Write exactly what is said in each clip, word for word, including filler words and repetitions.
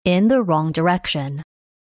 in the wrong direction.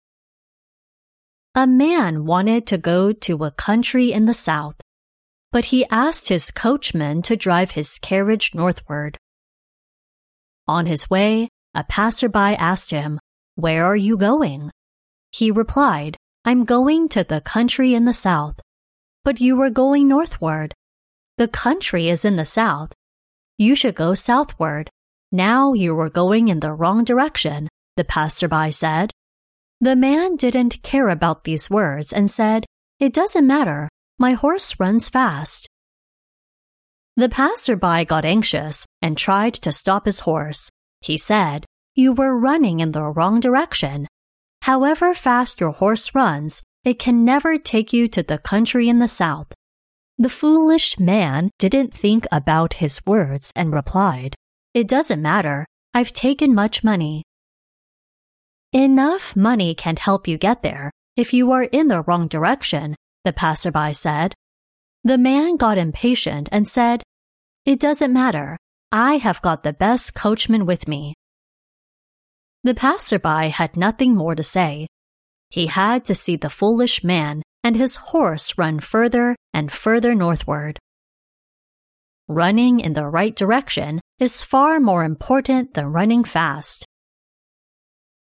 A man wanted to go to a country in the south, but he asked his coachman to drive his carriage northward. On his way, a passerby asked him, "Where are you going?" He replied, "I'm going to the country in the south." "But you were going northward." "The country is in the south. You should go southward. Now you were going in the wrong direction," the passerby said. The man didn't care about these words and said, "It doesn't matter. My horse runs fast." The passerby got anxious and tried to stop his horse. He said, "You were running in the wrong direction. However fast your horse runs, it can never take you to the country in the south." The foolish man didn't think about his words and replied, "It doesn't matter. I've taken much money." "Enough money can't help you get there if you are in the wrong direction," the passerby said. The man got impatient and said, "It doesn't matter. I have got the best coachman with me." The passerby had nothing more to say. He had to see the foolish man and his horse run further and further northward. Running in the right direction is far more important than running fast.